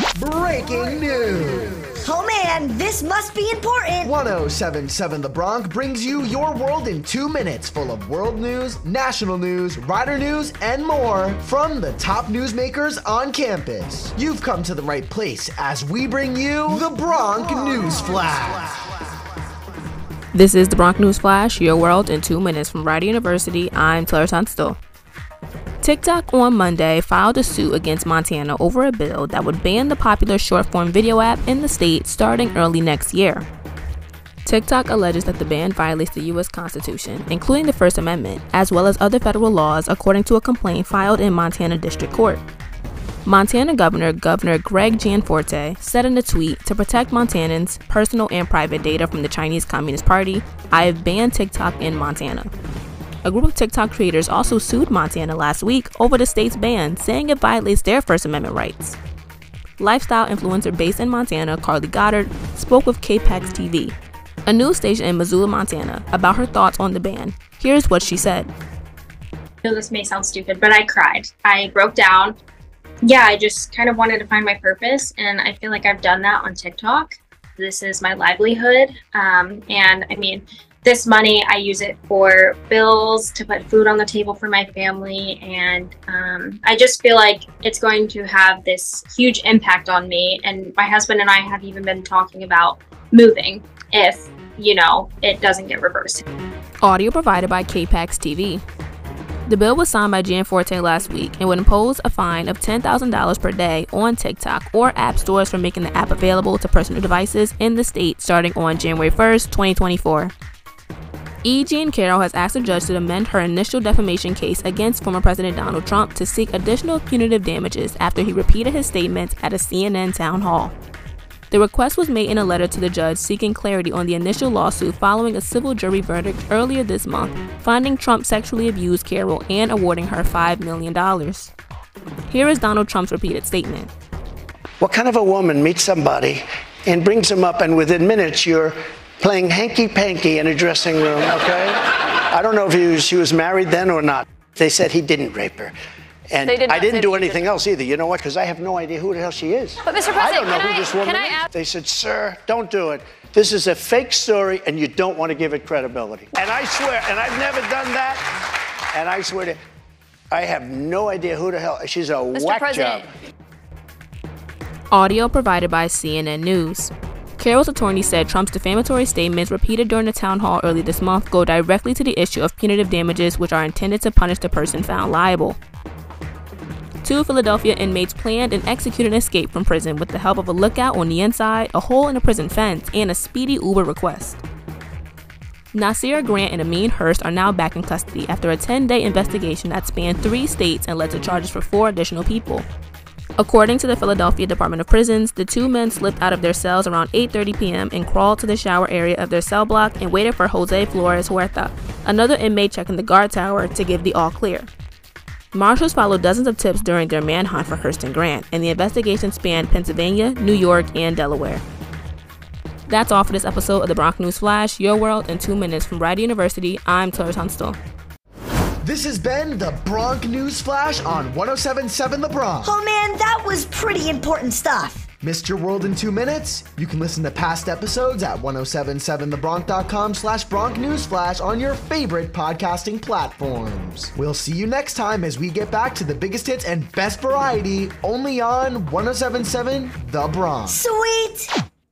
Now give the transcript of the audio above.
Breaking news. Oh man, this must be important. 1077 The Bronx brings you your world in 2 minutes, full of world news, national news, rider news, and more from the top newsmakers on campus. You've come to the right place as we bring you the Bronx News Flash. This is the Bronx News Flash, your world in 2 minutes from Rider University. I'm Claire Tunstall. TikTok on Monday filed a suit against Montana over a bill that would ban the popular short-form video app in the state starting early next year. TikTok alleges that the ban violates the U.S. Constitution, including the First Amendment, as well as other federal laws, according to a complaint filed in Montana District Court. Montana Governor Greg Gianforte said in a tweet, "To protect Montanans' personal and private data from the Chinese Communist Party, I have banned TikTok in Montana." A group of TikTok creators also sued Montana last week over the state's ban, saying it violates their First Amendment rights. Lifestyle influencer based in Montana, Carly Goddard, spoke with KPEX TV, a news station in Missoula, Montana, about her thoughts on the ban. Here's what she said. I know this may sound stupid, but I cried. I broke down. Yeah, I just kind of wanted to find my purpose, and I feel like I've done that on TikTok. This is my livelihood, and I mean, this money, I use it for bills, to put food on the table for my family, and I just feel like it's going to have this huge impact on me. And my husband and I have even been talking about moving if, it doesn't get reversed. Audio provided by KPEX TV. The bill was signed by Gianforte last week and would impose a fine of $10,000 per day on TikTok or app stores for making the app available to personal devices in the state starting on January 1st, 2024. E. Jean Carroll has asked the judge to amend her initial defamation case against former President Donald Trump to seek additional punitive damages after he repeated his statements at a CNN town hall. The request was made in a letter to the judge seeking clarity on the initial lawsuit following a civil jury verdict earlier this month, finding Trump sexually abused Carroll and awarding her $5 million. Here is Donald Trump's repeated statement. What kind of a woman meets somebody and brings them up, and within minutes you're playing hanky-panky in a dressing room, okay? I don't know if she was married then or not. They said he didn't rape her. And I didn't do anything else either. You know what? Because I have no idea who the hell she is. But Mr. President, I don't know who this woman is. They said, "Sir, don't do it. This is a fake story, and you don't want to give it credibility." And I swear, and I've never done that, and I swear to, I have no idea who the hell, she's a whack job. Audio provided by CNN News. Carroll's attorney said Trump's defamatory statements repeated during the town hall early this month go directly to the issue of punitive damages, which are intended to punish the person found liable. 2 Philadelphia inmates planned and executed an escape from prison with the help of a lookout on the inside, a hole in a prison fence, and a speedy Uber request. Nasir Grant and Amin Hurst are now back in custody after a 10-day investigation that spanned 3 states and led to charges for 4 additional people. According to the Philadelphia Department of Prisons, the 2 men slipped out of their cells around 8:30 p.m. and crawled to the shower area of their cell block and waited for Jose Flores Huerta, another inmate checking the guard tower, to give the all clear. Marshals followed dozens of tips during their manhunt for Hurst and Grant, and the investigation spanned Pennsylvania, New York, and Delaware. That's all for this episode of the Bronx News Flash, your world in 2 minutes from Rider University. I'm Claire Tunstall. This has been the Bronx News Flash on 1077 The Bronx. Oh man, that was pretty important stuff. Missed your world in 2 minutes? You can listen to past episodes at 1077thebronx.com/Bronx News Flash on your favorite podcasting platforms. We'll see you next time as we get back to the biggest hits and best variety only on 1077 The Bronx. Sweet!